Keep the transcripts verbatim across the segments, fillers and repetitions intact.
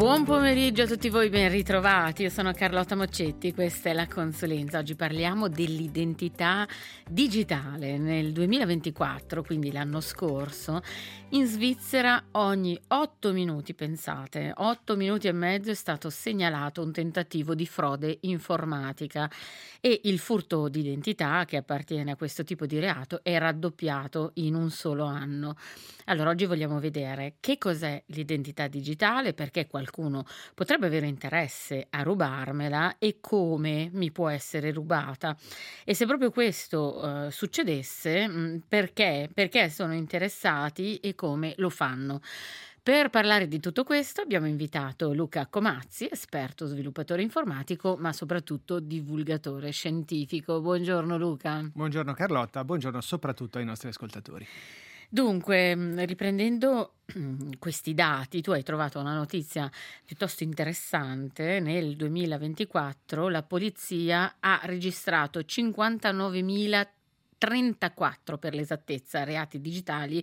Buon pomeriggio a tutti voi, ben ritrovati. Io sono Carlotta Moccetti, questa è la Consulenza. Oggi parliamo dell'identità digitale. Nel duemilaventiquattro, quindi l'anno scorso, in Svizzera ogni otto minuti, pensate, otto minuti e mezzo è stato segnalato un tentativo di frode informatica e il furto di identità, che appartiene a questo tipo di reato, è raddoppiato in un solo anno. Allora, oggi vogliamo vedere che cos'è l'identità digitale, perché qualcuno potrebbe avere interesse a rubarmela e come mi può essere rubata. E se proprio questo eh, succedesse, mh, perché? Perché sono interessati e come lo fanno. Per parlare di tutto questo abbiamo invitato Luca Comazzi, esperto sviluppatore informatico, ma soprattutto divulgatore scientifico. Buongiorno Luca. Buongiorno Carlotta, buongiorno soprattutto ai nostri ascoltatori. Dunque, riprendendo questi dati, tu hai trovato una notizia piuttosto interessante. Nel duemilaventiquattro la polizia ha registrato cinquantanovemilatrentaquattro, per l'esattezza, reati digitali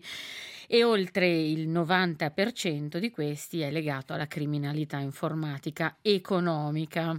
e oltre il novanta per cento di questi è legato alla criminalità informatica economica.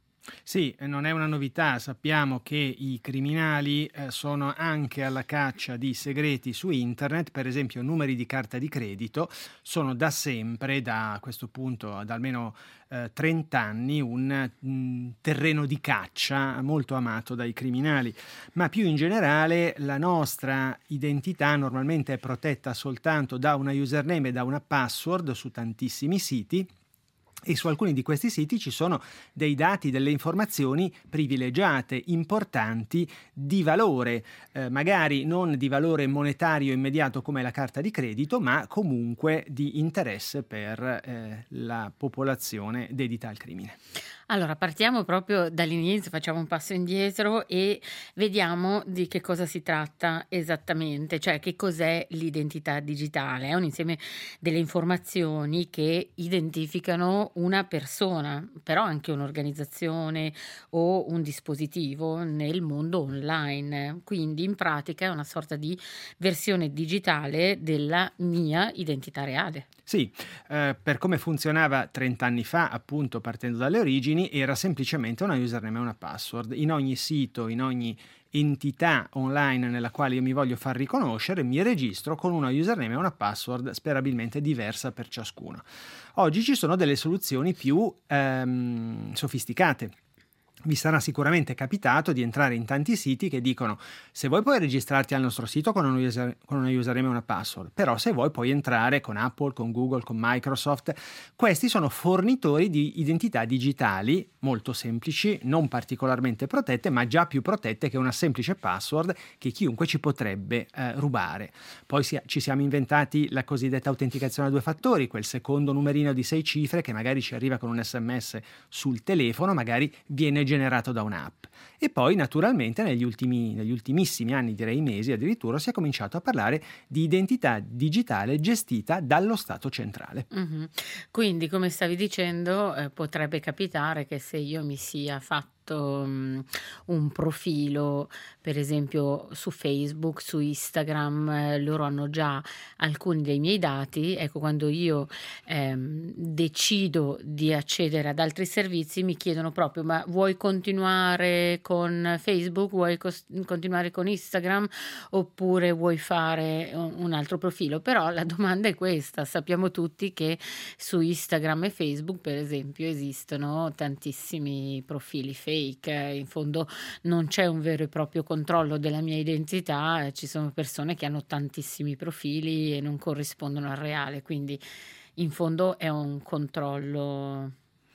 Sì, non è una novità, sappiamo che i criminali eh, sono anche alla caccia di segreti su internet, per esempio numeri di carta di credito, sono da sempre, da questo punto da almeno eh, trenta anni, un mh, terreno di caccia molto amato dai criminali, ma più in generale la nostra identità normalmente è protetta soltanto da una username e da una password su tantissimi siti. E su alcuni di questi siti ci sono dei dati, delle informazioni privilegiate, importanti, di valore, eh, magari non di valore monetario immediato come la carta di credito, ma comunque di interesse per eh, la popolazione dedita al crimine. Allora, partiamo proprio dall'inizio, facciamo un passo indietro e vediamo di che cosa si tratta esattamente, cioè che cos'è l'identità digitale. È un insieme delle informazioni che identificano una persona, però anche un'organizzazione o un dispositivo nel mondo online. Quindi in pratica è una sorta di versione digitale della mia identità reale. Sì, eh, per come funzionava trenta anni fa, appunto partendo dalle origini, era semplicemente una username e una password. In ogni sito, in ogni entità online nella quale io mi voglio far riconoscere, mi registro con una username e una password sperabilmente diversa per ciascuno. Oggi ci sono delle soluzioni più ehm, sofisticate. Vi sarà sicuramente capitato di entrare in tanti siti che dicono: se vuoi puoi registrarti al nostro sito con una, user, con una username e una password, però se vuoi puoi entrare con Apple, con Google, con Microsoft. Questi sono fornitori di identità digitali molto semplici, non particolarmente protette, ma già più protette che una semplice password che chiunque ci potrebbe eh, rubare. Poi si, ci siamo inventati la cosiddetta autenticazione a due fattori, quel secondo numerino di sei cifre che magari ci arriva con un sms sul telefono, magari viene generato da un'app. E poi naturalmente negli ultimi, negli ultimissimi anni, direi mesi addirittura, si è cominciato a parlare di identità digitale gestita dallo Stato centrale. Mm-hmm. Quindi, come stavi dicendo, eh, potrebbe capitare che se io mi sia fatto um, un profilo, per esempio su Facebook, su Instagram, eh, loro hanno già alcuni dei miei dati. Ecco, quando io ehm, decido di accedere ad altri servizi, mi chiedono proprio: ma vuoi continuare con Facebook, vuoi cos- continuare con Instagram, oppure vuoi fare un, un altro profilo? Però la domanda è questa: sappiamo tutti che su Instagram e Facebook, per esempio, esistono tantissimi profili fake. In fondo non c'è un vero e proprio controllo della mia identità, ci sono persone che hanno tantissimi profili e non corrispondono al reale, quindi in fondo è un controllo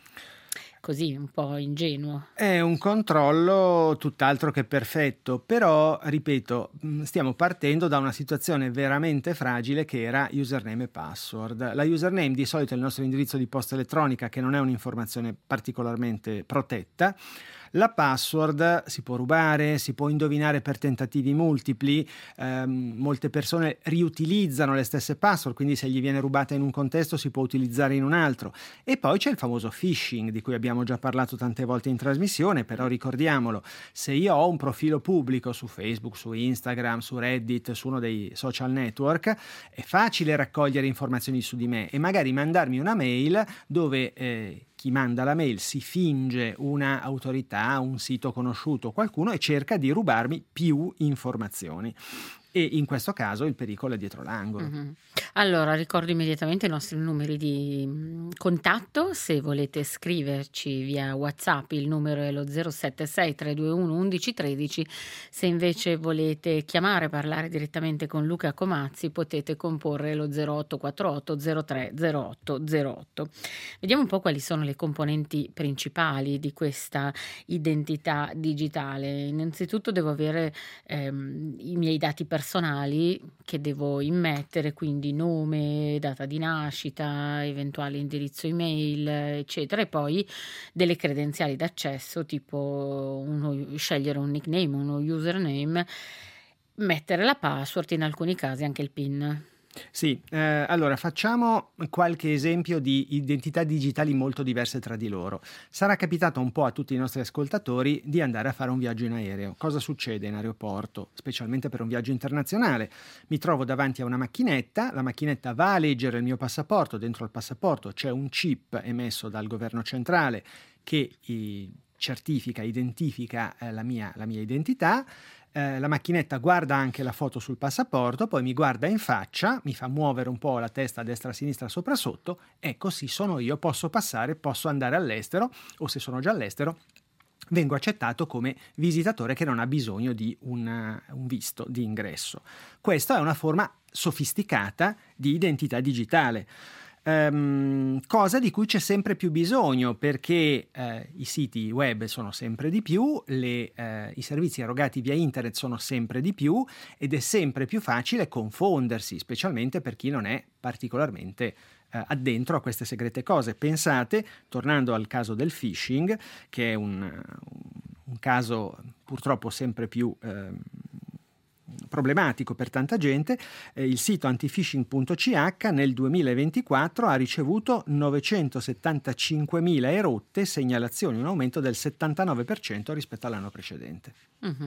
così un po' ingenuo. È un controllo tutt'altro che perfetto, però, ripeto, stiamo partendo da una situazione veramente fragile che era username e password. La username di solito è il nostro indirizzo di posta elettronica, che non è un'informazione particolarmente protetta. La password si può rubare, si può indovinare per tentativi multipli, ehm, molte persone riutilizzano le stesse password, quindi se gli viene rubata in un contesto si può utilizzare in un altro. E poi c'è il famoso phishing, di cui abbiamo già parlato tante volte in trasmissione, però ricordiamolo, se io ho un profilo pubblico su Facebook, su Instagram, su Reddit, su uno dei social network, è facile raccogliere informazioni su di me e magari mandarmi una mail dove eh, chi manda la mail si finge una autorità, un sito conosciuto, qualcuno, e cerca di rubarmi più informazioni. E in questo caso il pericolo è dietro l'angolo. Mm-hmm. Allora, ricordo immediatamente i nostri numeri di contatto. Se volete scriverci via WhatsApp, il numero è lo zero sette sei tre due uno uno uno uno tre. Se invece volete chiamare, parlare direttamente con Luca Comazzi, potete comporre lo zero otto quattro otto zero tre zero otto zero otto. Vediamo un po' quali sono le componenti principali di questa identità digitale. Innanzitutto devo avere ehm, i miei dati personali che devo immettere, quindi nome, data di nascita, eventuale indirizzo email, eccetera, e poi delle credenziali d'accesso, tipo uno, scegliere un nickname, uno username, mettere la password, in alcuni casi anche il PIN. Sì, eh, allora facciamo qualche esempio di identità digitali molto diverse tra di loro. Sarà capitato un po' a tutti i nostri ascoltatori di andare a fare un viaggio in aereo. Cosa succede in aeroporto, specialmente per un viaggio internazionale? Mi trovo davanti a una macchinetta, la macchinetta va a leggere il mio passaporto, dentro al passaporto c'è un chip emesso dal governo centrale che i, certifica, identifica eh, la mia, la mia identità. Eh, la macchinetta guarda anche la foto sul passaporto, poi mi guarda in faccia, mi fa muovere un po' la testa a destra, a sinistra, sopra, sotto, ecco sì, sono io, posso passare, posso andare all'estero, o se sono già all'estero vengo accettato come visitatore che non ha bisogno di un, un visto di ingresso. Questa è una forma sofisticata di identità digitale. Um, cosa di cui c'è sempre più bisogno, perché eh, i siti web sono sempre di più, le, eh, i servizi erogati via internet sono sempre di più ed è sempre più facile confondersi, specialmente per chi non è particolarmente eh, addentro a queste segrete cose. Pensate, tornando al caso del phishing, che è un, un caso purtroppo sempre più eh, problematico per tanta gente, eh, il sito antifishing punto c h nel duemilaventiquattro ha ricevuto novecentosettantacinquemila erotte segnalazioni, un aumento del settantanove per cento rispetto all'anno precedente. Mm-hmm.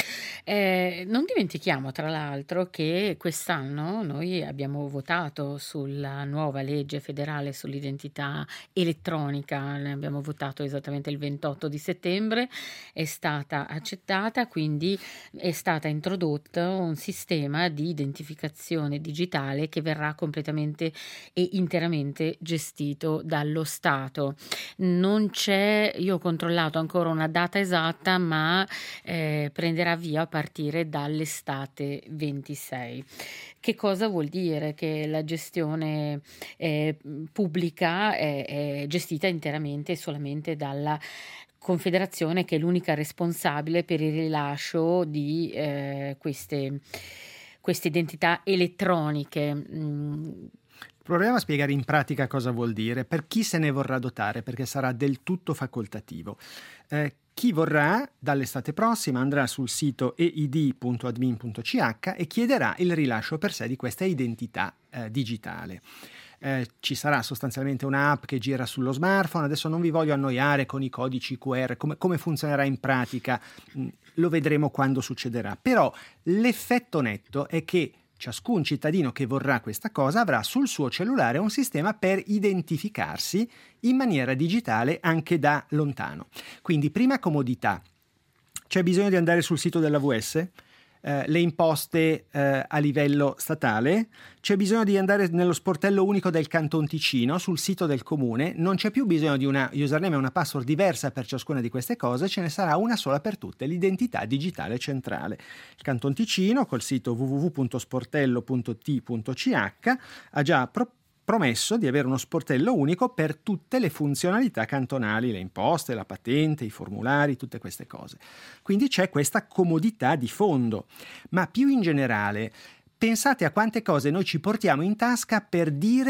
Eh, non dimentichiamo tra l'altro che quest'anno noi abbiamo votato sulla nuova legge federale sull'identità elettronica, ne abbiamo votato esattamente il ventotto di settembre, è stata accettata, quindi è stata introdotta un sistema di identificazione digitale che verrà completamente e interamente gestito dallo Stato. Non c'è, io ho controllato ancora una data esatta, ma eh, prenderà via a partire dall'estate ventisei. Che cosa vuol dire? Che la gestione eh, pubblica è, è gestita interamente e solamente dalla Confederazione, che è l'unica responsabile per il rilascio di eh, queste, queste identità elettroniche. Mm. Proviamo a spiegare in pratica cosa vuol dire per chi se ne vorrà dotare, perché sarà del tutto facoltativo. Eh, chi vorrà dall'estate prossima andrà sul sito e i d punto admin punto c h e chiederà il rilascio per sé di questa identità eh, digitale. Eh, ci sarà sostanzialmente un'app che gira sullo smartphone. Adesso non vi voglio annoiare con i codici Q R, come, come funzionerà in pratica, mh, lo vedremo quando succederà. Però l'effetto netto è che ciascun cittadino che vorrà questa cosa avrà sul suo cellulare un sistema per identificarsi in maniera digitale anche da lontano. Quindi, prima comodità. C'è bisogno di andare sul sito della V S? Eh, le imposte eh, a livello statale, c'è bisogno di andare nello sportello unico del Canton Ticino, sul sito del comune, non c'è più bisogno di una username e una password diversa per ciascuna di queste cose, ce ne sarà una sola per tutte, l'identità digitale centrale. Il Canton Ticino, col sito w w w punto sportello punto t punto c h, ha già proposto promesso di avere uno sportello unico per tutte le funzionalità cantonali, le imposte, la patente, i formulari, tutte queste cose. Quindi c'è questa comodità di fondo, ma più in generale pensate a quante cose noi ci portiamo in tasca per dire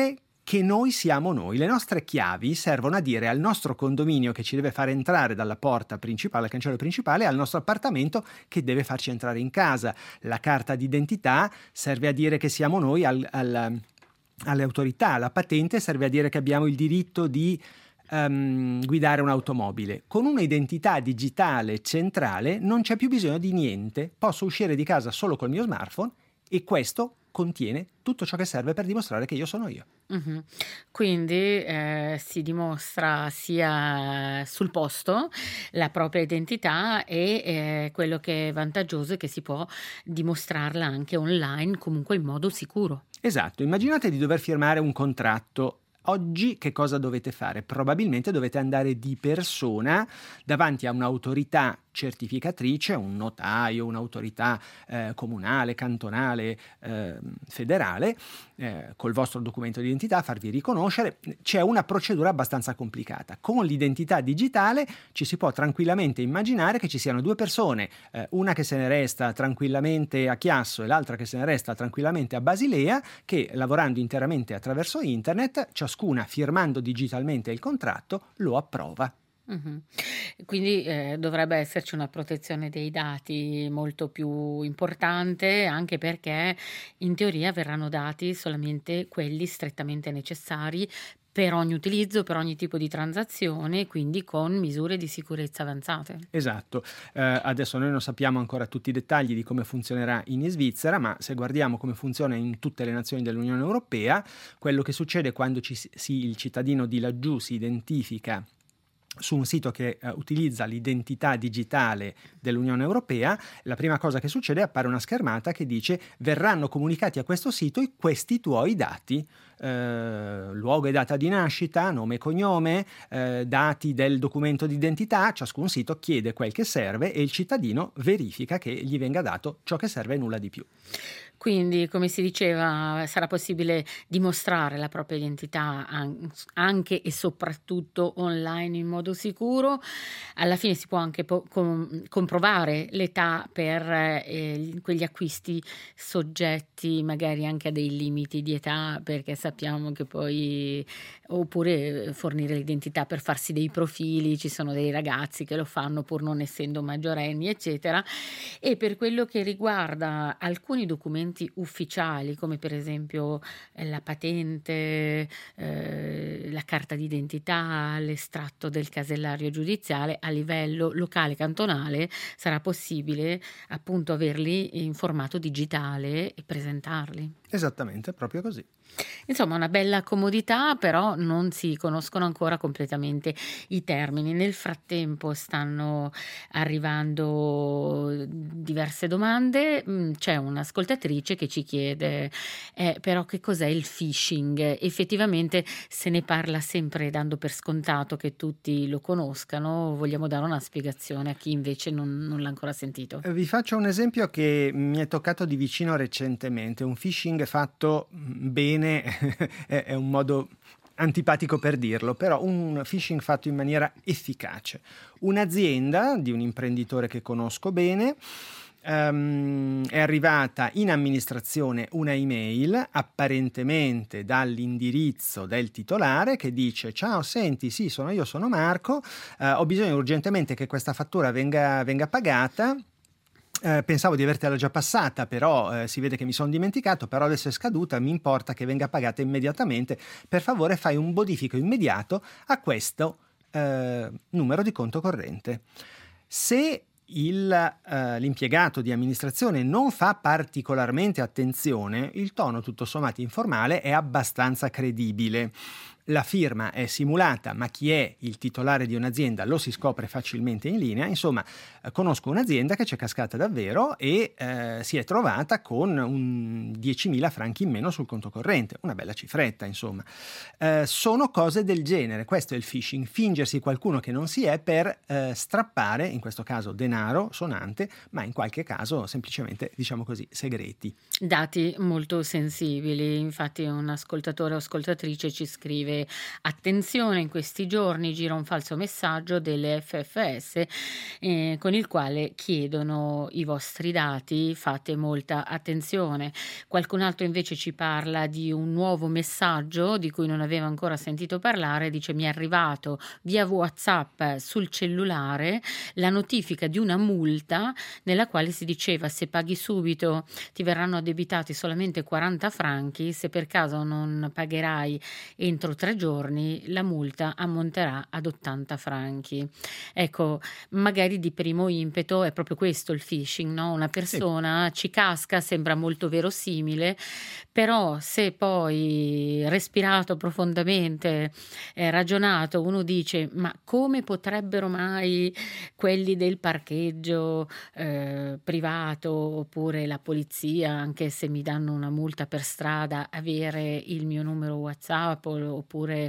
che noi siamo noi. Le nostre chiavi servono a dire al nostro condominio che ci deve far entrare dalla porta principale, al cancello principale, al nostro appartamento che deve farci entrare in casa. La carta d'identità serve a dire che siamo noi al, al, alle autorità. La patente serve a dire che abbiamo il diritto di um, guidare un'automobile. Con un'identità digitale centrale non c'è più bisogno di niente. Posso uscire di casa solo col mio smartphone e questo contiene tutto ciò che serve per dimostrare che io sono io. Mh-mh. Quindi, ehm, si dimostra sia sul posto la propria identità e, ehm, quello che è vantaggioso è che si può dimostrarla anche online, comunque in modo sicuro. Esatto, immaginate di dover firmare un contratto. Oggi che cosa dovete fare? Probabilmente dovete andare di persona davanti a un'autorità certificatrice, un notaio, un'autorità eh, comunale, cantonale, eh, federale, eh, col vostro documento di identità, farvi riconoscere. C'è una procedura abbastanza complicata. Con l'identità digitale ci si può tranquillamente immaginare che ci siano due persone, eh, una che se ne resta tranquillamente a Chiasso e l'altra che se ne resta tranquillamente a Basilea, che lavorando interamente attraverso internet, ciascuna firmando digitalmente il contratto, lo approva. Mh-mh. Quindi, ehm, dovrebbe esserci una protezione dei dati molto più importante, anche perché in teoria verranno dati solamente quelli strettamente necessari per ogni utilizzo, per ogni tipo di transazione, quindi con misure di sicurezza avanzate. Esatto. Eh, adesso noi non sappiamo ancora tutti i dettagli di come funzionerà in Svizzera, ma se guardiamo come funziona in tutte le nazioni dell'Unione Europea, quello che succede quando ci si, si- il cittadino di laggiù si identifica su un sito che uh, utilizza l'identità digitale dell'Unione Europea, la prima cosa che succede è appare una schermata che dice: verranno comunicati a questo sito i- questi tuoi dati, eh, luogo e data di nascita, nome e cognome, eh, dati del documento d'identità. Ciascun sito chiede quel che serve e il cittadino verifica che gli venga dato ciò che serve e nulla di più. Quindi, come si diceva, sarà possibile dimostrare la propria identità an- anche e soprattutto online in modo sicuro. Alla fine si può anche po- com- comprovare l'età per eh, quegli acquisti soggetti magari anche a dei limiti di età, perché sappiamo che poi, oppure fornire l'identità per farsi dei profili, ci sono dei ragazzi che lo fanno pur non essendo maggiorenni, eccetera. E per quello che riguarda alcuni documenti ufficiali, come per esempio eh, la patente, eh, la carta d'identità, l'estratto del casellario giudiziale, a livello locale cantonale sarà possibile appunto averli in formato digitale e presentarli. Esattamente, proprio così. Insomma, una bella comodità, però non si conoscono ancora completamente i termini. Nel frattempo stanno arrivando diverse domande. Mm, C'è un'ascoltatrice che ci chiede, eh, però che cos'è il phishing? Effettivamente se ne parla sempre dando per scontato che tutti lo conoscano. Vogliamo dare una spiegazione a chi invece non, non l'ha ancora sentito. Eh, Vi faccio un esempio che mi è toccato di vicino recentemente, un phishing fatto mm, bene, è, è un modo antipatico per dirlo, però un phishing fatto in maniera efficace. Un'azienda di un imprenditore che conosco bene, ehm, è arrivata in amministrazione una email apparentemente dall'indirizzo del titolare che dice: ciao, senti, sì, sono io, sono Marco, eh, ho bisogno urgentemente che questa fattura venga, venga pagata. Eh, pensavo di avertela già passata, però eh, si vede che mi sono dimenticato, però adesso è scaduta, mi importa che venga pagata immediatamente. Per favore fai un bonifico immediato a questo eh, numero di conto corrente. Se il, eh, l'impiegato di amministrazione non fa particolarmente attenzione, il tono tutto sommato informale è abbastanza credibile. La firma è simulata, ma chi è il titolare di un'azienda lo si scopre facilmente in linea. Insomma, eh, conosco un'azienda che c'è cascata davvero e eh, si è trovata con un diecimila franchi in meno sul conto corrente, una bella cifretta, insomma. Eh, sono cose del genere, questo è il phishing, fingersi qualcuno che non si è per eh, strappare, in questo caso denaro sonante, ma in qualche caso semplicemente, diciamo così, segreti. Dati molto sensibili, infatti un ascoltatore o ascoltatrice ci scrive dice: attenzione, in questi giorni gira un falso messaggio delle F F S eh, con il quale chiedono i vostri dati, fate molta attenzione. Qualcun altro invece ci parla di un nuovo messaggio di cui non aveva ancora sentito parlare, dice: mi è arrivato via WhatsApp sul cellulare la notifica di una multa nella quale si diceva: se paghi subito ti verranno addebitati solamente quaranta franchi, se per caso non pagherai entro tre giorni la multa ammonterà ad ottanta franchi. Ecco, magari di primo impeto è proprio questo il phishing, no? Una persona sì. ci casca, sembra molto verosimile, però se poi respirato profondamente, eh, ragionato, uno dice: ma come potrebbero mai quelli del parcheggio eh, privato oppure la polizia, anche se mi danno una multa per strada, avere il mio numero WhatsApp oppure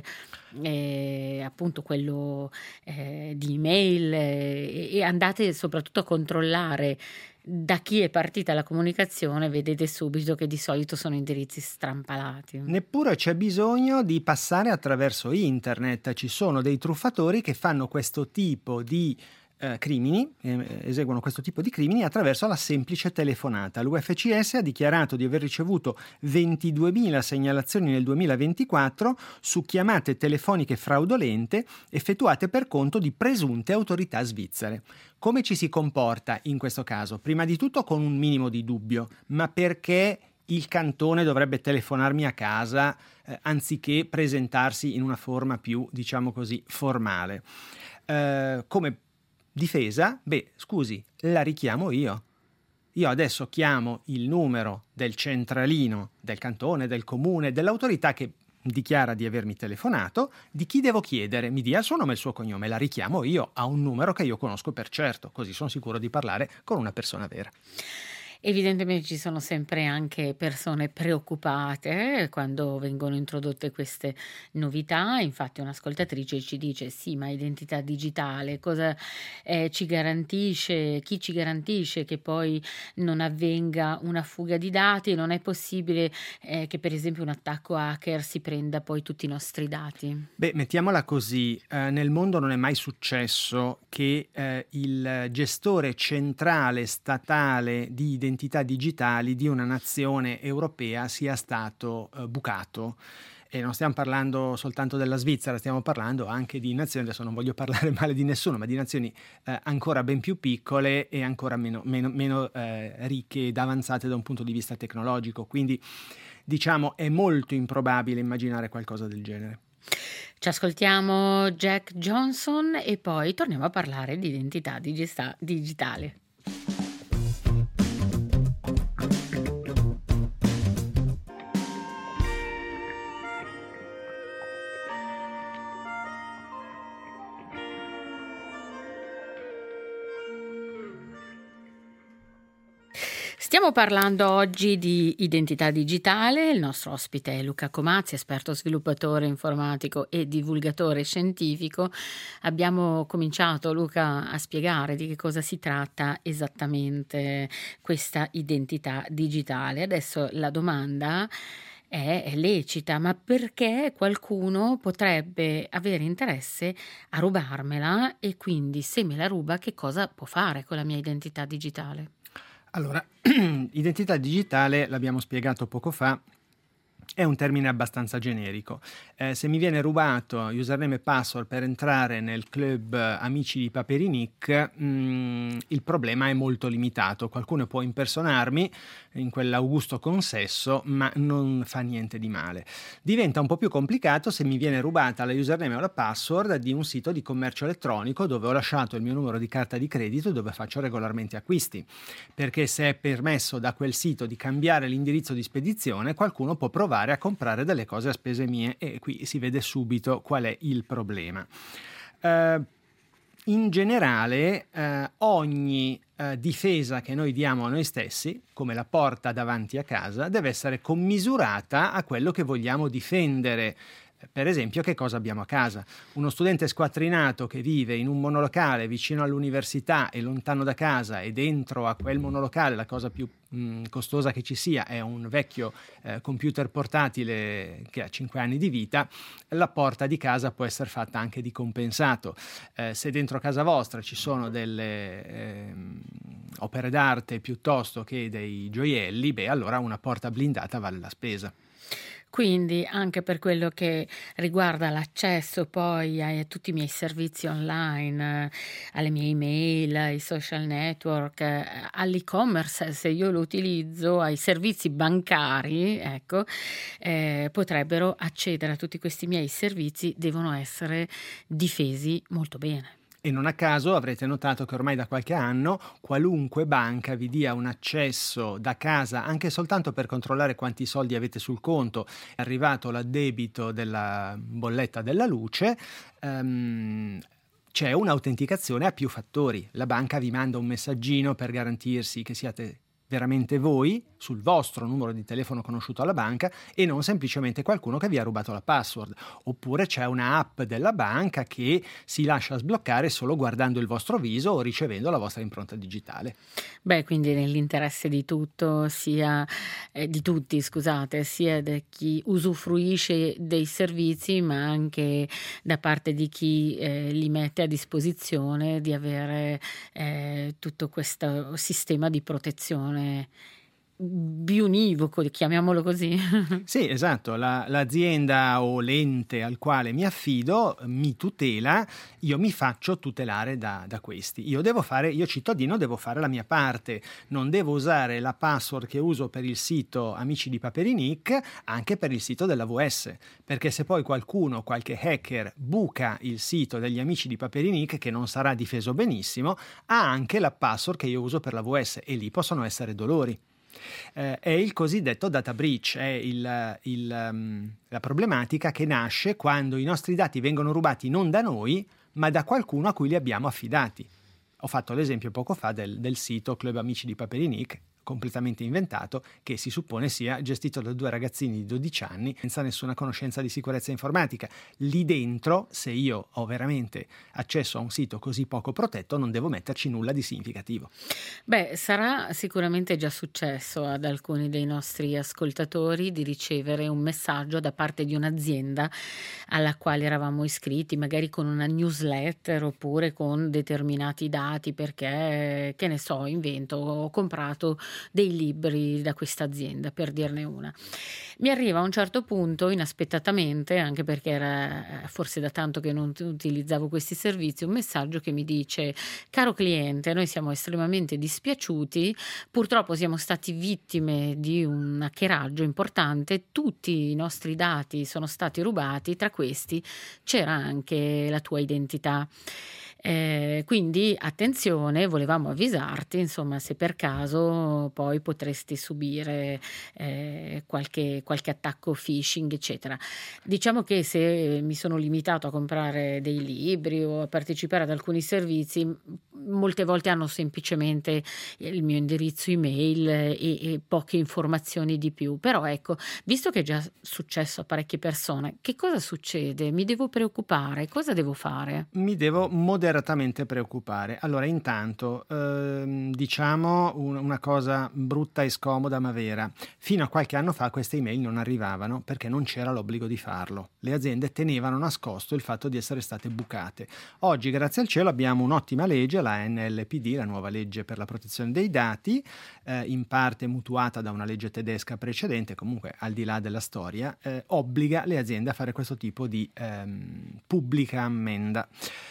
eh, appunto quello eh, di email eh, e andate soprattutto a controllare da chi è partita la comunicazione, vedete subito che di solito sono indirizzi strampalati. Neppure c'è bisogno di passare attraverso internet, ci sono dei truffatori che fanno questo tipo di Eh, crimini, eh, eseguono questo tipo di crimini attraverso la semplice telefonata. L'U F C S ha dichiarato di aver ricevuto ventiduemila segnalazioni nel duemilaventiquattro su chiamate telefoniche fraudolente effettuate per conto di presunte autorità svizzere. Come ci si comporta in questo caso? Prima di tutto con un minimo di dubbio, ma perché il cantone dovrebbe telefonarmi a casa eh, anziché presentarsi in una forma più, diciamo così, formale? Eh, come difesa, beh, scusi, la richiamo io. Io adesso chiamo il numero del centralino, del cantone, del comune, dell'autorità che dichiara di avermi telefonato, di chi devo chiedere, mi dia il suo nome e il suo cognome, la richiamo io a un numero che io conosco per certo, così sono sicuro di parlare con una persona vera. Evidentemente ci sono sempre anche persone preoccupate eh, quando vengono introdotte queste novità. Infatti un'ascoltatrice ci dice: sì, ma identità digitale cosa eh, ci garantisce, chi ci garantisce che poi non avvenga una fuga di dati? Non è possibile eh, che per esempio un attacco hacker si prenda poi tutti i nostri dati? Beh, mettiamola così, eh, nel mondo non è mai successo che eh, il gestore centrale statale di identità identità digitali di una nazione europea sia stato eh, bucato. E non stiamo parlando soltanto della Svizzera, stiamo parlando anche di nazioni, adesso non voglio parlare male di nessuno, ma di nazioni eh, ancora ben più piccole e ancora meno, meno, meno eh, ricche ed avanzate da un punto di vista tecnologico. Quindi diciamo è molto improbabile immaginare qualcosa del genere. Ci ascoltiamo Jack Johnson e poi torniamo a parlare di identità digista- digitale. Stiamo parlando oggi di identità digitale, il nostro ospite è Luca Comazzi, esperto sviluppatore informatico e divulgatore scientifico. Abbiamo cominciato, Luca, a spiegare di che cosa si tratta esattamente questa identità digitale. Adesso la domanda è lecita, ma perché qualcuno potrebbe avere interesse a rubarmela e quindi se me la ruba che cosa può fare con la mia identità digitale? Allora, identità digitale, l'abbiamo spiegato poco fa, è un termine abbastanza generico. Eh, se mi viene rubato username e password per entrare nel club Amici di Paperinik, mh, il problema è molto limitato. Qualcuno può impersonarmi in quell'augusto consesso, ma non fa niente di male. Diventa un po' più complicato se mi viene rubata la username o la password di un sito di commercio elettronico dove ho lasciato il mio numero di carta di credito e dove faccio regolarmente acquisti. Perché se è permesso da quel sito di cambiare l'indirizzo di spedizione, qualcuno può provare a comprare delle cose a spese mie e qui si vede subito qual è il problema. Uh, in generale uh, ogni uh, difesa che noi diamo a noi stessi, come la porta davanti a casa, deve essere commisurata a quello che vogliamo difendere. Per esempio, che cosa abbiamo a casa? Uno studente squattrinato che vive in un monolocale vicino all'università e lontano da casa, e dentro a quel monolocale la cosa più mh, costosa che ci sia è un vecchio eh, computer portatile che ha cinque anni di vita, la porta di casa può essere fatta anche di compensato. Eh, se dentro casa vostra ci sono delle eh, opere d'arte piuttosto che dei gioielli, beh, allora una porta blindata vale la spesa. Quindi anche per quello che riguarda l'accesso poi a tutti i miei servizi online, eh, alle mie email, ai social network, eh, all'e-commerce, se io lo utilizzo, ai servizi bancari, ecco, eh, potrebbero accedere a tutti questi miei servizi, devono essere difesi molto bene. E non a caso avrete notato che ormai da qualche anno qualunque banca vi dia un accesso da casa anche soltanto per controllare quanti soldi avete sul conto, è arrivato l'addebito della bolletta della luce, ehm, c'è un'autenticazione a più fattori. La banca vi manda un messaggino per garantirsi che siate veramente voi sul vostro numero di telefono conosciuto alla banca e non semplicemente qualcuno che vi ha rubato la password. Oppure c'è una app della banca che si lascia sbloccare solo guardando il vostro viso o ricevendo la vostra impronta digitale. Beh, quindi nell'interesse di tutto, sia eh, di tutti, scusate, sia di chi usufruisce dei servizi, ma anche da parte di chi eh, li mette a disposizione, di avere eh, tutto questo sistema di protezione bionivoco, chiamiamolo così. Sì, esatto, la, l'azienda o l'ente al quale mi affido mi tutela, io mi faccio tutelare da, da questi. Io devo fare, io cittadino devo fare la mia parte, non devo usare la password che uso per il sito Amici di Paperinik anche per il sito della V S, perché se poi qualcuno, qualche hacker buca il sito degli Amici di Paperinik, che non sarà difeso benissimo, ha anche la password che io uso per la V S e lì possono essere dolori. Eh, è il cosiddetto data breach, è il, il, um, la problematica che nasce quando i nostri dati vengono rubati non da noi, ma da qualcuno a cui li abbiamo affidati. Ho fatto l'esempio poco fa del, del sito Club Amici di Paperinik, completamente inventato, che si suppone sia gestito da due ragazzini di dodici anni senza nessuna conoscenza di sicurezza informatica. Lì dentro, se io ho veramente accesso a un sito così poco protetto, non devo metterci nulla di significativo. Beh, sarà sicuramente già successo ad alcuni dei nostri ascoltatori di ricevere un messaggio da parte di un'azienda alla quale eravamo iscritti, magari con una newsletter oppure con determinati dati, perché, che ne so, invento, ho comprato dei libri da questa azienda, per dirne una. Mi arriva a un certo punto, inaspettatamente, anche perché era forse da tanto che non utilizzavo questi servizi, un messaggio che mi dice: caro cliente, noi siamo estremamente dispiaciuti, purtroppo siamo stati vittime di un hackeraggio importante, tutti i nostri dati sono stati rubati, tra questi c'era anche la tua identità. Eh, quindi attenzione, volevamo avvisarti, insomma, se per caso poi potresti subire eh, qualche, qualche attacco phishing, eccetera. Diciamo che se mi sono limitato a comprare dei libri o a partecipare ad alcuni servizi, molte volte hanno semplicemente il mio indirizzo email e, e poche informazioni di più. Però ecco, visto che è già successo a parecchie persone, che cosa succede? Mi devo preoccupare? Cosa devo fare? Mi devo moderatamente preoccupare. Allora, intanto, ehm, diciamo un, una cosa brutta e scomoda ma vera. Fino a qualche anno fa queste email non arrivavano perché non c'era l'obbligo di farlo. Le aziende tenevano nascosto il fatto di essere state bucate. Oggi, grazie al cielo, abbiamo un'ottima legge, la N L P D, la nuova legge per la protezione dei dati, eh, in parte mutuata da una legge tedesca precedente, comunque al di là della storia, eh, obbliga le aziende a fare questo tipo di ehm, pubblica ammenda.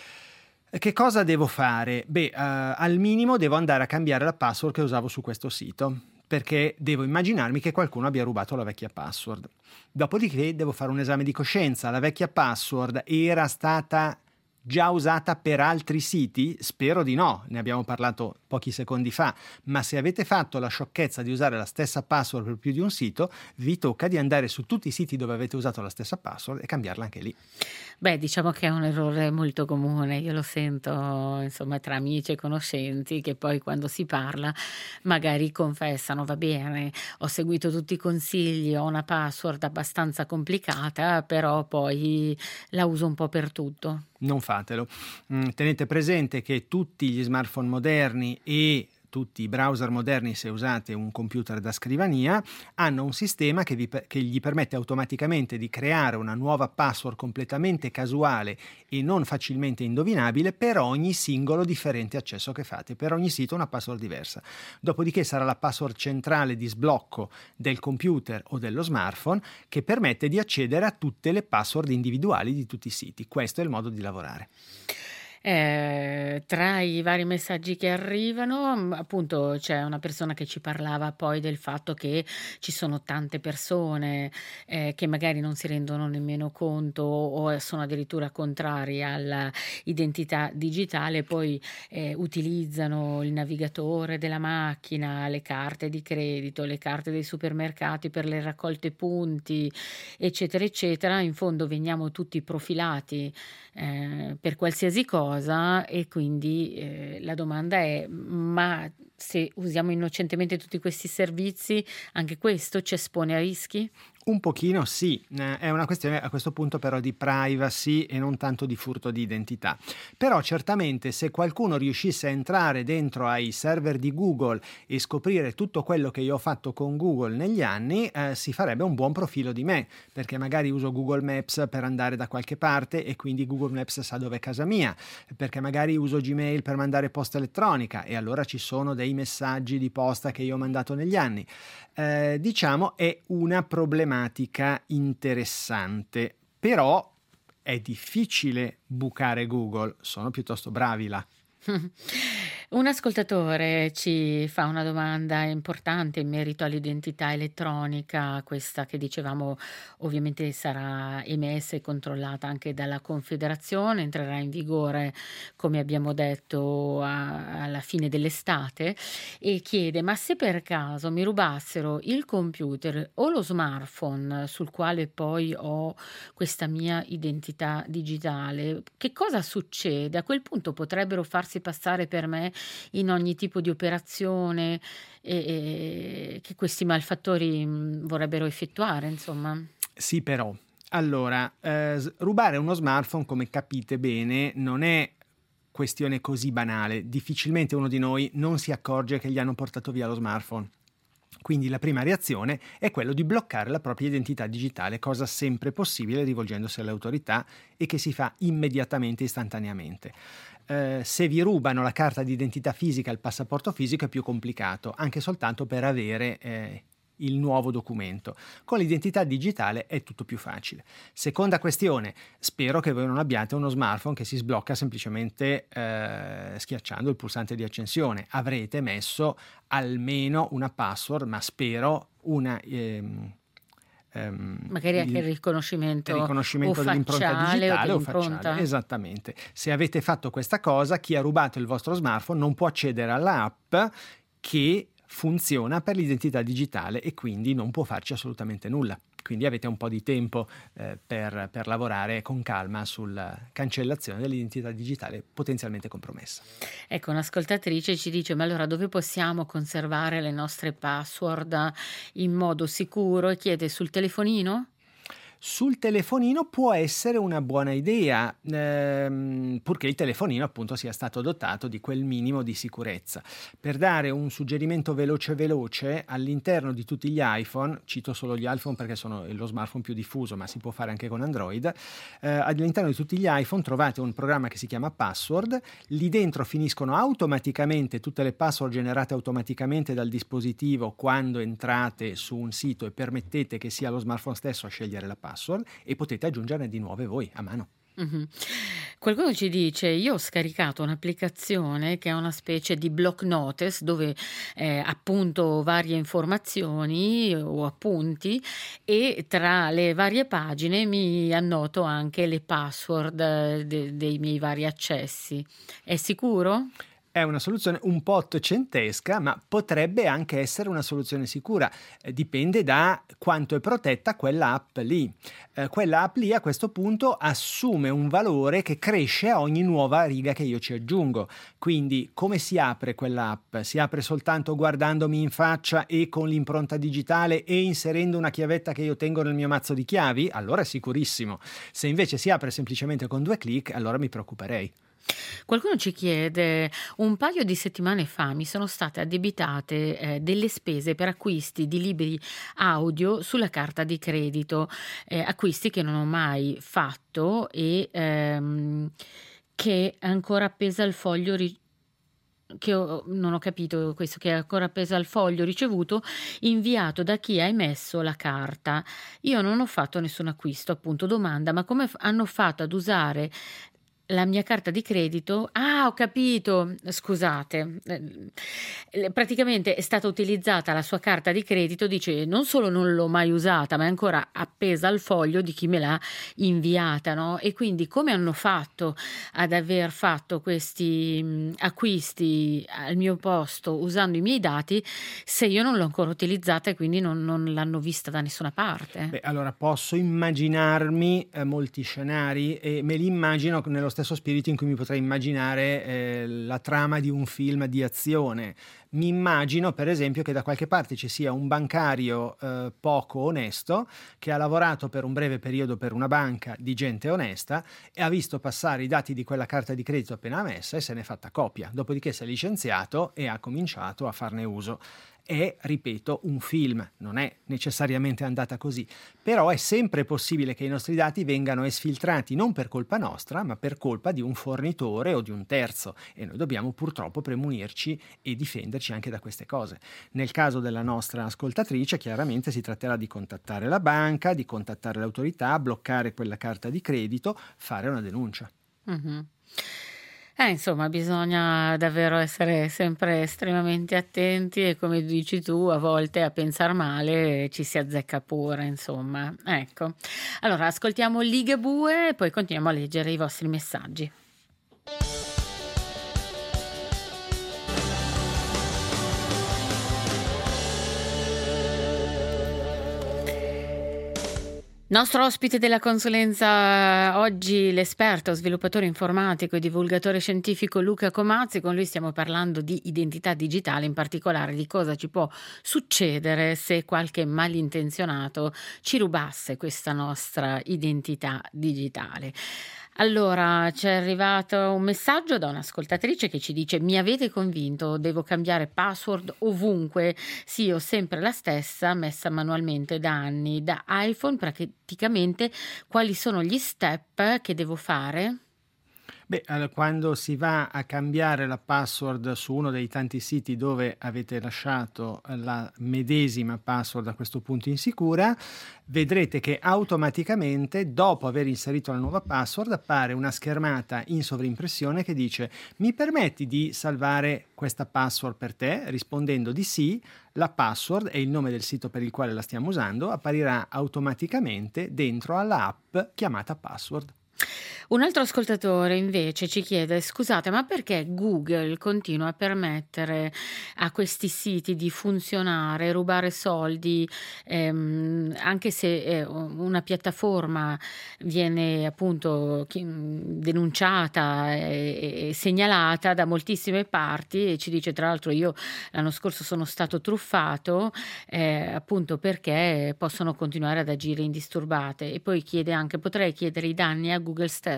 Che cosa devo fare? Beh, uh, al minimo devo andare a cambiare la password che usavo su questo sito, perché devo immaginarmi che qualcuno abbia rubato la vecchia password. Dopodiché devo fare un esame di coscienza. La vecchia password era stata già usata per altri siti? Spero di no, ne abbiamo parlato pochi secondi fa, ma se avete fatto la sciocchezza di usare la stessa password per più di un sito, vi tocca di andare su tutti i siti dove avete usato la stessa password e cambiarla anche lì. Beh, diciamo che è un errore molto comune, io lo sento insomma tra amici e conoscenti che poi quando si parla magari confessano: va bene, ho seguito tutti i consigli, ho una password abbastanza complicata, però poi la uso un po' per tutto. Non fatelo. Mm, tenete presente che tutti gli smartphone moderni e tutti i browser moderni, se usate un computer da scrivania, hanno un sistema che, vi, che gli permette automaticamente di creare una nuova password completamente casuale e non facilmente indovinabile per ogni singolo differente accesso che fate, per ogni sito una password diversa. Dopodiché sarà la password centrale di sblocco del computer o dello smartphone che permette di accedere a tutte le password individuali di tutti i siti. Questo è il modo di lavorare. Eh, tra i vari messaggi che arrivano, mh, appunto, c'è una persona che ci parlava poi del fatto che ci sono tante persone eh, che magari non si rendono nemmeno conto o sono addirittura contrari all'identità digitale, poi eh, utilizzano il navigatore della macchina, le carte di credito, le carte dei supermercati per le raccolte punti, eccetera, eccetera. In fondo veniamo tutti profilati eh, per qualsiasi cosa. E quindi eh, la domanda è: ma se usiamo innocentemente tutti questi servizi, anche questo ci espone a rischi? Un pochino sì, eh, è una questione a questo punto però di privacy e non tanto di furto di identità. Però certamente se qualcuno riuscisse a entrare dentro ai server di Google e scoprire tutto quello che io ho fatto con Google negli anni, eh, si farebbe un buon profilo di me, perché magari uso Google Maps per andare da qualche parte e quindi Google Maps sa dove è casa mia, perché magari uso Gmail per mandare posta elettronica e allora ci sono dei messaggi di posta che io ho mandato negli anni. Eh, diciamo è una problematica interessante, però è difficile bucare Google, sono piuttosto bravi là. Un ascoltatore ci fa una domanda importante in merito all'identità elettronica, questa che dicevamo ovviamente sarà emessa e controllata anche dalla Confederazione, entrerà in vigore come abbiamo detto a- alla fine dell'estate e chiede: ma se per caso mi rubassero il computer o lo smartphone sul quale poi ho questa mia identità digitale, che cosa succede? A quel punto potrebbero farsi passare per me in ogni tipo di operazione e, e che questi malfattori mh, vorrebbero effettuare, insomma. Sì, però. Allora, eh, s- rubare uno smartphone, come capite bene, non è questione così banale. Difficilmente uno di noi non si accorge che gli hanno portato via lo smartphone. Quindi la prima reazione è quello di bloccare la propria identità digitale, cosa sempre possibile rivolgendosi alle autorità e che si fa immediatamente, istantaneamente. Eh, se vi rubano la carta d'identità fisica, il passaporto fisico è più complicato, anche soltanto per avere eh, il nuovo documento. Con l'identità digitale è tutto più facile. Seconda questione, spero che voi non abbiate uno smartphone che si sblocca semplicemente eh, schiacciando il pulsante di accensione. Avrete messo almeno una password, ma spero una... Ehm, ehm, Magari anche il riconoscimento, il riconoscimento o dell'impronta facciale digitale o o dell'impronta. facciale. Esattamente. Se avete fatto questa cosa, chi ha rubato il vostro smartphone non può accedere all'app che funziona per l'identità digitale e quindi non può farci assolutamente nulla. Quindi avete un po' di tempo eh, per, per lavorare con calma sulla cancellazione dell'identità digitale potenzialmente compromessa. Ecco, un'ascoltatrice ci dice: ma allora dove possiamo conservare le nostre password in modo sicuro? E chiede: sul telefonino? Sul telefonino può essere una buona idea, ehm, purché il telefonino appunto sia stato dotato di quel minimo di sicurezza. Per dare un suggerimento veloce veloce, all'interno di tutti gli iPhone, cito solo gli iPhone perché sono lo smartphone più diffuso, ma si può fare anche con Android, eh, all'interno di tutti gli iPhone trovate un programma che si chiama Password, lì dentro finiscono automaticamente tutte le password generate automaticamente dal dispositivo quando entrate su un sito e permettete che sia lo smartphone stesso a scegliere la password, e potete aggiungerne di nuove voi a mano. Mh-mh. Qualcuno ci dice: "Io ho scaricato un'applicazione che è una specie di block notice dove, ehm, appunto varie informazioni o appunti e tra le varie pagine mi annoto anche le password eh, de dei miei vari accessi." È sicuro? È una soluzione un po' ottocentesca, ma potrebbe anche essere una soluzione sicura. Eh, dipende da quanto è protetta quella app lì. Eh, quella app lì a questo punto assume un valore che cresce a ogni nuova riga che io ci aggiungo. Quindi come si apre quella app? Si apre soltanto guardandomi in faccia e con l'impronta digitale e inserendo una chiavetta che io tengo nel mio mazzo di chiavi? Allora è sicurissimo. Se invece si apre semplicemente con due clic, allora mi preoccuperei. Qualcuno ci chiede: un paio di settimane fa mi sono state addebitate, ehm, delle spese per acquisti di libri audio sulla carta di credito, ehm, acquisti che non ho mai fatto e, ehm, che ancora appesa al foglio ri che ho non ho capito questo, che è ancora appesa al foglio ricevuto inviato da chi ha emesso la carta. Io non ho fatto nessun acquisto, appunto. Domanda: ma come f hanno fatto ad usare la mia carta di credito? Ah, ho capito, scusate. Ehm, l praticamente è stata utilizzata la sua carta di credito, dice: "Non solo non l'ho mai usata, ma è ancora appesa al foglio di chi me l'ha inviata", no, e quindi come hanno fatto ad aver fatto questi, mhmm, acquisti al mio posto usando i miei dati, se io non l'ho ancora utilizzata e quindi non non l'hanno vista da nessuna parte? Beh, allora posso immaginarmi, ehm, molti scenari e me li immagino c nello stesso spirito in cui mi potrei immaginare, ehm, la trama di un film di azione. Mi immagino, per esempio, che da qualche parte ci sia un bancario, ehm, poco onesto, che ha lavorato per un breve periodo per una banca di gente onesta e ha visto passare i dati di quella carta di credito appena emessa e se n'è fatta copia. Dopodiché si è licenziato e ha cominciato a farne uso. È, ripeto, un film, non è necessariamente andata così, però è sempre possibile che i nostri dati vengano esfiltrati non per colpa nostra, ma per colpa di un fornitore o di un terzo e noi dobbiamo purtroppo premunirci e difenderci anche da queste cose. Nel caso della nostra ascoltatrice, chiaramente si tratterà di contattare la banca, di contattare l'autorità, bloccare quella carta di credito, fare una denuncia. Mh-mh. Eh, insomma bisogna davvero essere sempre estremamente attenti e come dici tu a volte a pensar male ci si azzecca pure, insomma. Ecco. Allora ascoltiamo Ligabue e poi continuiamo a leggere i vostri messaggi. Nostro ospite della consulenza oggi l'esperto, sviluppatore informatico e divulgatore scientifico Luca Comazzi. Con lui stiamo parlando di identità digitale, in particolare di cosa ci può succedere se qualche malintenzionato ci rubasse questa nostra identità digitale. Allora, c'è arrivato un messaggio da un'ascoltatrice che ci dice: "Mi avete convinto, devo cambiare password ovunque. Sì, ho sempre la stessa, messa manualmente da anni. Da iPhone praticamente quali sono gli step che devo fare?" Beh, allora, quando si va a cambiare la password su uno dei tanti siti dove avete lasciato la medesima password a questo punto insicura, vedrete che automaticamente, dopo aver inserito la nuova password, appare una schermata in sovrimpressione che dice: "Mi permetti di salvare questa password per te?" Rispondendo di sì, la password e il nome del sito per il quale la stiamo usando apparirà automaticamente dentro alla app chiamata password. Un altro ascoltatore invece ci chiede: "Scusate, ma perché Google continua a permettere a questi siti di funzionare, rubare soldi, ehm, anche se, ehm, una piattaforma viene appunto chi mhmm, denunciata e e segnalata da moltissime parti", e ci dice: "Tra l'altro io l'anno scorso sono stato truffato, ehm, appunto perché possono continuare ad agire indisturbate." E poi chiede anche: "Potrei chiedere i danni a Google stesso?"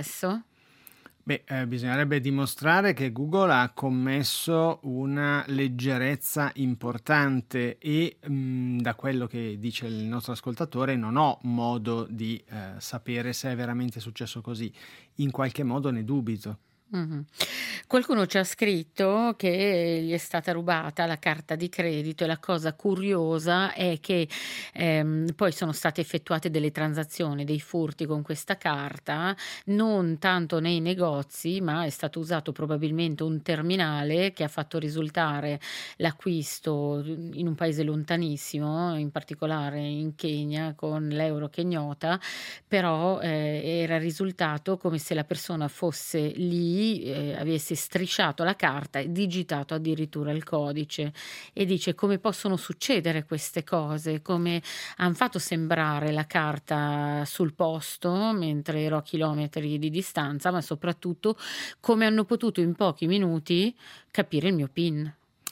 Beh, eh, bisognerebbe dimostrare che Google ha commesso una leggerezza importante e mh, da quello che dice il nostro ascoltatore non ho modo di eh, sapere se è veramente successo così. In qualche modo ne dubito. Mh-mh. Qualcuno ci ha scritto che gli è stata rubata la carta di credito e la cosa curiosa è che, ehm, poi sono state effettuate delle transazioni, dei furti con questa carta, non tanto nei negozi, ma è stato usato probabilmente un terminale che ha fatto risultare l'acquisto d in un paese lontanissimo, in particolare in Kenya con l'euro kenyota, però, ehm, era risultato come se la persona fosse lì, ehm, avesse strisciato la carta e digitato addirittura il codice. E dice: "Come possono succedere queste cose? Come han fatto sembrare la carta sul posto mentre ero a chilometri di distanza, ma soprattutto come hanno potuto in pochi minuti capire il mio PIN?"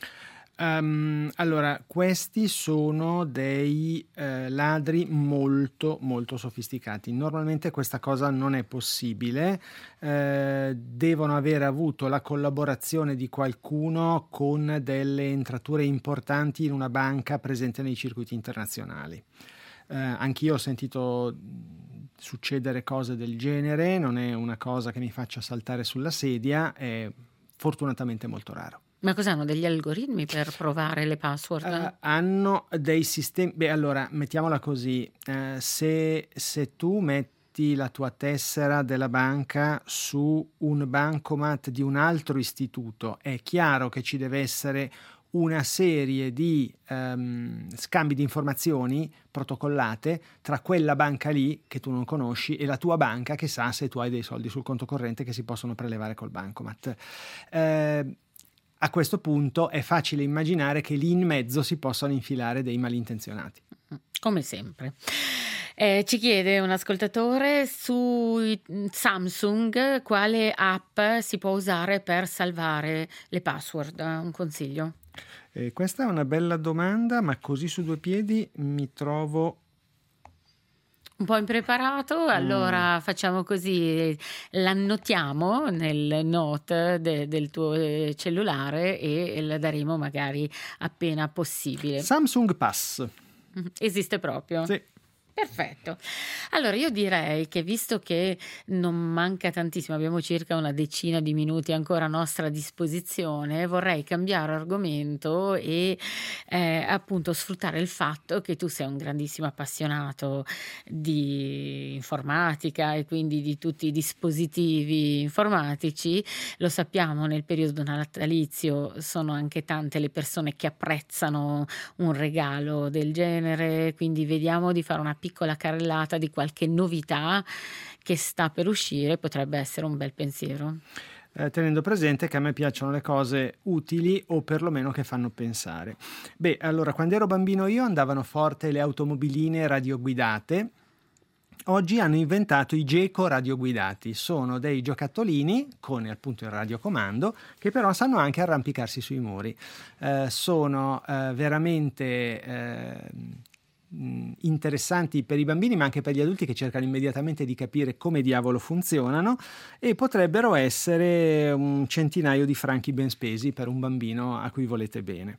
Ehm, allora, questi sono dei eh, ladri molto molto sofisticati. Normalmente questa cosa non è possibile, eh, devono aver avuto la collaborazione di qualcuno con delle entrature importanti in una banca presente nei circuiti internazionali. Eh, anch'io ho sentito mh, succedere cose del genere, non è una cosa che mi faccia saltare sulla sedia, è fortunatamente molto raro. Ma cos'hanno, degli algoritmi per provare le password? Uh, hanno dei sistemi. Beh, allora, mettiamola così: uh, se, se tu metti la tua tessera della banca su un bancomat di un altro istituto, è chiaro che ci deve essere una serie di um, scambi di informazioni protocollate tra quella banca lì che tu non conosci e la tua banca che sa se tu hai dei soldi sul conto corrente che si possono prelevare col bancomat. Uh, A questo punto è facile immaginare che lì in mezzo si possano infilare dei malintenzionati. Come sempre. Eh, ci chiede un ascoltatore su Samsung quale app si può usare per salvare le password. Un consiglio? Eh, questa è una bella domanda, ma così su due piedi mi trovo un po' impreparato, allora mm. facciamo così, l'annotiamo nel note de, del tuo cellulare e la daremo magari appena possibile. Samsung Pass. Esiste proprio? Sì. Perfetto. Allora io direi che, visto che non manca tantissimo, abbiamo circa una decina di minuti ancora a nostra disposizione, vorrei cambiare argomento e eh, appunto sfruttare il fatto che tu sei un grandissimo appassionato di informatica e quindi di tutti i dispositivi informatici. Lo sappiamo, nel periodo natalizio sono anche tante le persone che apprezzano un regalo del genere, quindi vediamo di fare una piccola carrellata di qualche novità che sta per uscire, potrebbe essere un bel pensiero. Eh, tenendo presente che a me piacciono le cose utili o perlomeno che fanno pensare. Beh, allora, quando ero bambino io andavano forte le automobiline radioguidate. Oggi hanno inventato i Geco radioguidati. Sono dei giocattolini con appunto il radiocomando che però sanno anche arrampicarsi sui muri. Eh, sono eh, veramente eh, interessanti per i bambini ma anche per gli adulti che cercano immediatamente di capire come diavolo funzionano, e potrebbero essere un centinaio di franchi ben spesi per un bambino a cui volete bene.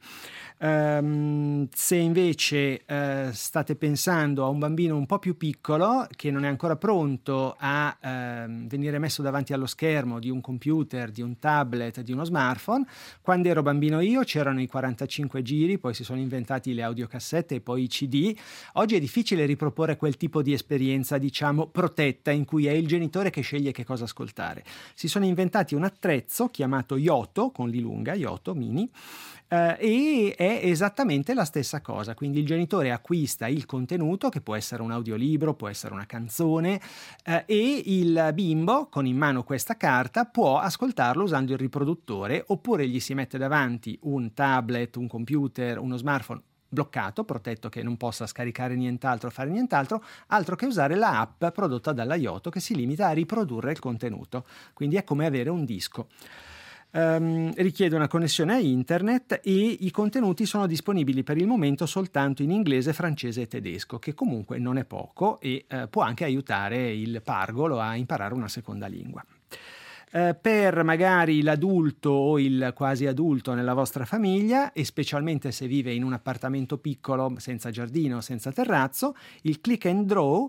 Um, se invece uh, state pensando a un bambino un po' più piccolo che non è ancora pronto a uh, venire messo davanti allo schermo di un computer, di un tablet, di uno smartphone, quando ero bambino io c'erano i quarantacinque giri, poi si sono inventati le audiocassette e poi i C D. Oggi è difficile riproporre quel tipo di esperienza, diciamo, protetta, in cui è il genitore che sceglie che cosa ascoltare. Si sono inventati un attrezzo chiamato Yoto, con l'I lunga, Yoto Mini, Uh, e è esattamente la stessa cosa. Quindi il genitore acquista il contenuto, che può essere un audiolibro, può essere una canzone, uh, e il bimbo con in mano questa carta può ascoltarlo usando il riproduttore, oppure gli si mette davanti un tablet, un computer, uno smartphone bloccato, protetto, che non possa scaricare nient'altro, fare nient'altro, altro che usare la app prodotta dalla Yoto che si limita a riprodurre il contenuto. Quindi è come avere un disco. Um, richiede una connessione a internet e i contenuti sono disponibili per il momento soltanto in inglese, francese e tedesco, che comunque non è poco e uh, può anche aiutare il pargolo a imparare una seconda lingua. Uh, per magari l'adulto o il quasi adulto nella vostra famiglia, e specialmente se vive in un appartamento piccolo senza giardino, senza terrazzo, il Click and Draw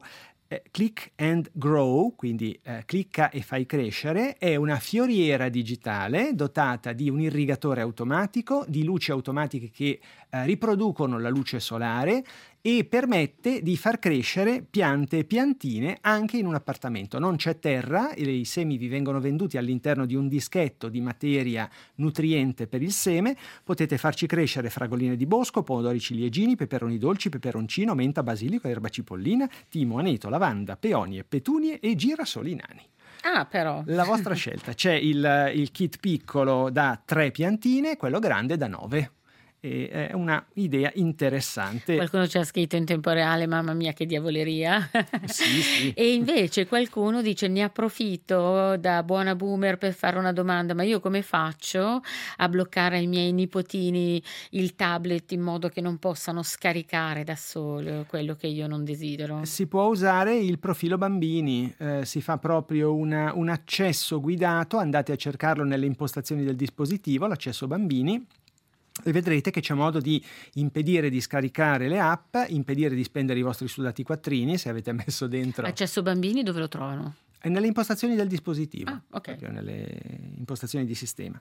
Eh, Click and Grow, quindi eh, clicca e fai crescere, è una fioriera digitale dotata di un irrigatore automatico, di luci automatiche che eh, riproducono la luce solare e permette di far crescere piante e piantine anche in un appartamento. Non c'è terra, i semi vi vengono venduti all'interno di un dischetto di materia nutriente per il seme, potete farci crescere fragoline di bosco, pomodori ciliegini, peperoni dolci, peperoncino, menta, basilico, erba cipollina, timo, aneto, lavanda, peonie, petunie e girasoli nani. Ah, però. La vostra scelta. C'è il, il kit piccolo da tre piantine, quello grande da nove. E è una idea interessante. Qualcuno ci ha scritto in tempo reale, mamma mia che diavoleria. Sì, sì. E invece qualcuno dice: ne approfitto da buona boomer per fare una domanda, ma io come faccio a bloccare ai miei nipotini il tablet in modo che non possano scaricare da solo quello che io non desidero? Si può usare il profilo bambini, eh, si fa proprio una, un accesso guidato, andate a cercarlo nelle impostazioni del dispositivo, l'accesso bambini, e vedrete che c'è modo di impedire di scaricare le app, impedire di spendere i vostri sudati quattrini se avete messo dentro. Accesso bambini dove lo trovano? È nelle impostazioni del dispositivo, ah, okay. proprio nelle impostazioni di sistema.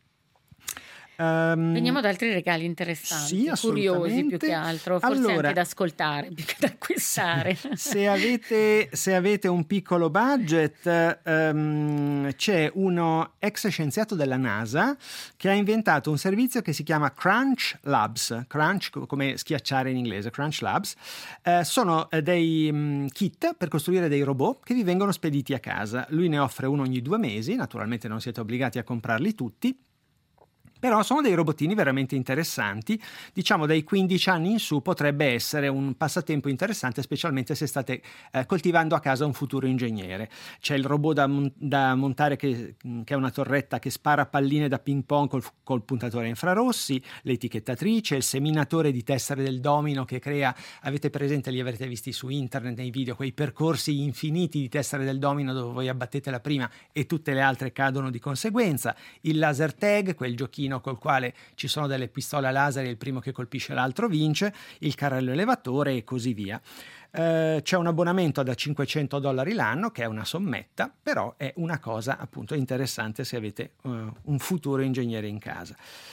Um, Veniamo ad altri regali interessanti, sì, curiosi più che altro, forse allora, anche da ascoltare più che da acquistare. Se avete, se avete un piccolo budget, um, c'è uno ex scienziato della NASA che ha inventato un servizio che si chiama Crunch Labs, Crunch come schiacciare in inglese, Crunch Labs. Uh, sono dei um, kit per costruire dei robot che vi vengono spediti a casa. Lui ne offre uno ogni due mesi, naturalmente non siete obbligati a comprarli tutti. Però sono dei robottini veramente interessanti, diciamo dai quindici anni in su potrebbe essere un passatempo interessante, specialmente se state eh, coltivando a casa un futuro ingegnere. C'è il robot da, da montare che, che è una torretta che spara palline da ping pong col, col puntatore a infrarossi, l'etichettatrice, il seminatore di tessere del domino che crea, avete presente, li avrete visti su internet nei video, quei percorsi infiniti di tessere del domino dove voi abbattete la prima e tutte le altre cadono di conseguenza, il laser tag, quel giochino col quale ci sono delle pistole a laser e il primo che colpisce l'altro vince, il carrello elevatore e così via. Eh, c'è un abbonamento da cinquecento dollari l'anno che è una sommetta, però è una cosa appunto interessante se avete uh, un futuro ingegnere in casa.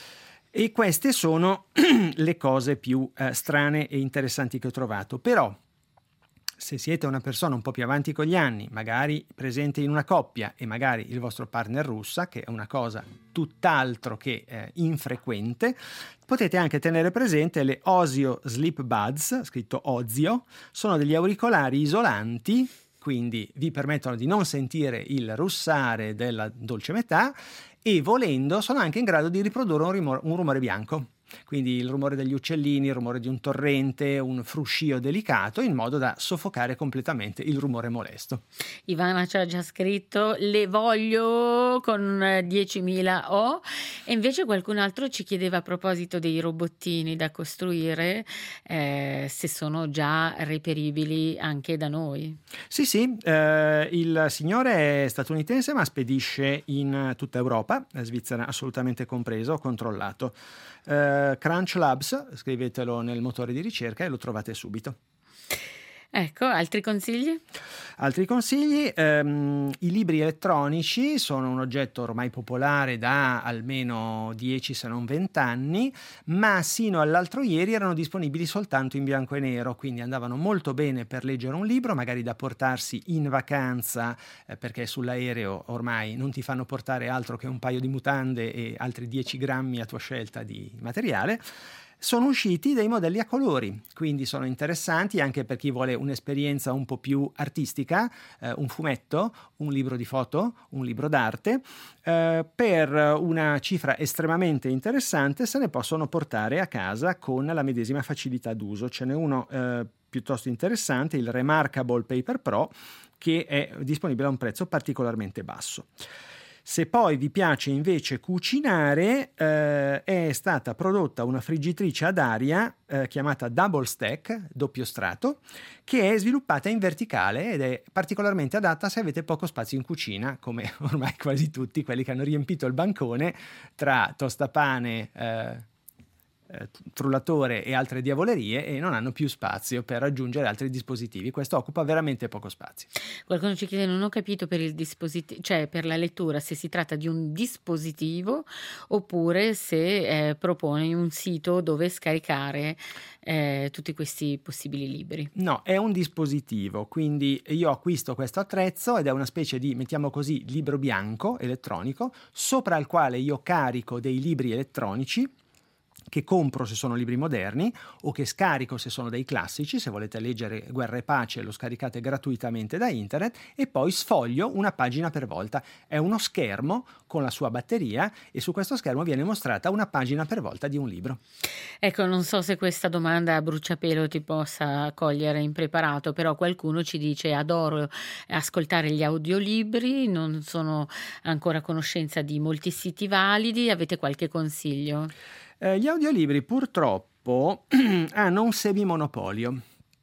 E queste sono le cose più eh, strane e interessanti che ho trovato. Però se siete una persona un po' più avanti con gli anni, magari presente in una coppia e magari il vostro partner russa, che è una cosa tutt'altro che eh, infrequente, potete anche tenere presente le Osio Sleep Buds, scritto Ozio, sono degli auricolari isolanti, quindi vi permettono di non sentire il russare della dolce metà e volendo sono anche in grado di riprodurre un rumore, un rumore bianco. Quindi il rumore degli uccellini, il rumore di un torrente, un fruscio delicato, in modo da soffocare completamente il rumore molesto. Ivana ci ha già scritto: le voglio con diecimila O. E invece qualcun altro ci chiedeva a proposito dei robottini da costruire eh, se sono già reperibili anche da noi. Sì, sì, eh, il signore è statunitense ma spedisce in tutta Europa, Svizzera assolutamente compreso, ho controllato. Uh, Crunch Labs, scrivetelo nel motore di ricerca e lo trovate subito. Ecco, altri consigli? Altri consigli, ehm, i libri elettronici sono un oggetto ormai popolare da almeno dieci se non venti anni, ma sino all'altro ieri erano disponibili soltanto in bianco e nero, quindi andavano molto bene per leggere un libro, magari da portarsi in vacanza, eh, perché sull'aereo ormai non ti fanno portare altro che un paio di mutande e altri dieci grammi a tua scelta di materiale. Sono usciti dei modelli a colori, quindi sono interessanti anche per chi vuole un'esperienza un po' più artistica, eh, un fumetto, un libro di foto, un libro d'arte. Eh, per una cifra estremamente interessante se ne possono portare a casa con la medesima facilità d'uso. Ce n'è uno eh, piuttosto interessante, il Remarkable Paper Pro, che è disponibile a un prezzo particolarmente basso. Se poi vi piace invece cucinare, eh, è stata prodotta una friggitrice ad aria eh, chiamata Double Stack, doppio strato, che è sviluppata in verticale ed è particolarmente adatta se avete poco spazio in cucina, come ormai quasi tutti quelli che hanno riempito il bancone tra tostapane, eh, eh, frullatore e altre diavolerie e non hanno più spazio per aggiungere altri dispositivi. Questo occupa veramente poco spazio. Qualcuno ci chiede, non ho capito per il dispositivo, cioè per la lettura, se si tratta di un dispositivo oppure se eh, proponi un sito dove scaricare eh, tutti questi possibili libri. No, è un dispositivo, quindi io acquisto questo attrezzo ed è una specie di, mettiamo così, libro bianco elettronico sopra il quale io carico dei libri elettronici che compro se sono libri moderni o che scarico se sono dei classici. Se volete leggere Guerra e Pace lo scaricate gratuitamente da internet, e poi sfoglio una pagina per volta. È uno schermo con la sua batteria e su questo schermo viene mostrata una pagina per volta di un libro. Ecco, non so se questa domanda a bruciapelo ti possa cogliere impreparato, però qualcuno ci dice: adoro ascoltare gli audiolibri, non sono ancora a conoscenza di molti siti validi, avete qualche consiglio? Eh, gli audiolibri purtroppo hanno un semimonopolio.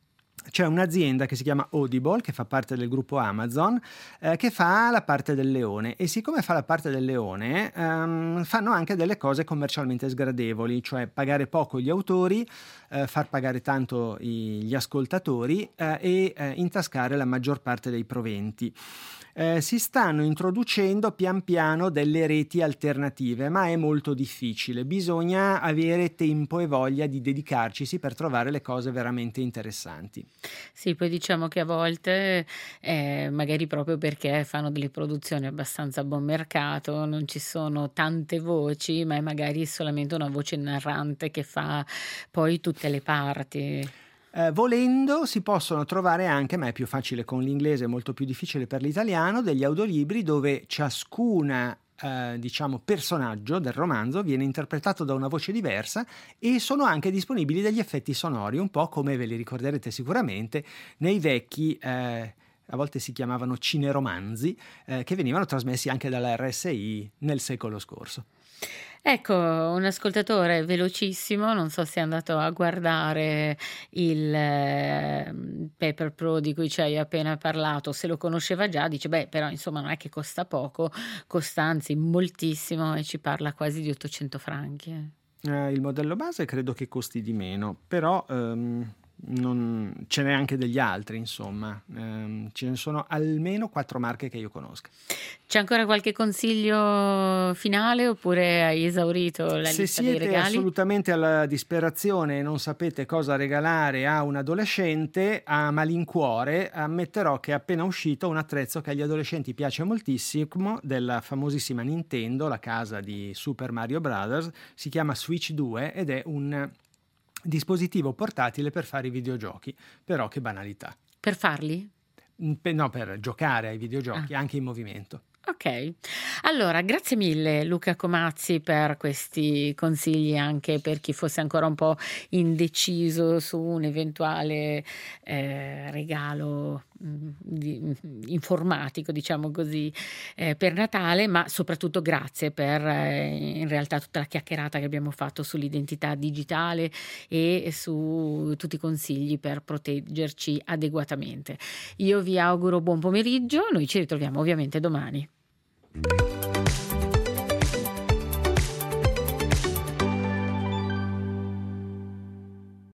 C'è un'azienda che si chiama Audible, che fa parte del gruppo Amazon, eh, che fa la parte del leone, e siccome fa la parte del leone ehm, fanno anche delle cose commercialmente sgradevoli, cioè pagare poco gli autori, eh, far pagare tanto i, gli ascoltatori eh, e eh, intascare la maggior parte dei proventi. Eh, si stanno introducendo pian piano delle reti alternative, ma è molto difficile, bisogna avere tempo e voglia di dedicarcisi per trovare le cose veramente interessanti. Sì, poi diciamo che a volte, eh, magari proprio perché fanno delle produzioni abbastanza a buon mercato, non ci sono tante voci, ma è magari solamente una voce narrante che fa poi tutte le parti. Eh, volendo si possono trovare anche, ma è più facile con l'inglese, è molto più difficile per l'italiano, degli audiolibri dove ciascuna eh, diciamo personaggio del romanzo viene interpretato da una voce diversa, e sono anche disponibili degli effetti sonori, un po' come ve li ricorderete sicuramente nei vecchi eh, a volte si chiamavano cineromanzi, eh, che venivano trasmessi anche dalla R S I nel secolo scorso. Ecco, un ascoltatore velocissimo, non so se è andato a guardare il eh, Paper Pro di cui ci hai appena parlato, se lo conosceva già, dice beh, però insomma non è che costa poco, costa anzi moltissimo e ci parla quasi di ottocento franchi. Eh, il modello base credo che costi di meno, però ehm, non, ce n'è anche degli altri, insomma, ehm, ce ne sono almeno quattro marche che io conosca. C'è ancora qualche consiglio finale oppure hai esaurito la Se lista dei siete regali? assolutamente alla disperazione e non sapete cosa regalare a un adolescente, a malincuore ammetterò che è appena uscito un attrezzo che agli adolescenti piace moltissimo, della famosissima Nintendo, la casa di Super Mario Brothers. Si chiama Switch due ed è un dispositivo portatile per fare i videogiochi. Però che banalità. Per farli? No, per giocare ai videogiochi, Ah. anche in movimento. Ok, allora grazie mille Luca Comazzi per questi consigli, anche per chi fosse ancora un po' indeciso su un eventuale eh, regalo mh, di- mh, informatico, diciamo così, eh, per Natale, ma soprattutto grazie per eh, in realtà tutta la chiacchierata che abbiamo fatto sull'identità digitale e su tutti i consigli per proteggerci adeguatamente. Io vi auguro buon pomeriggio, noi ci ritroviamo ovviamente domani.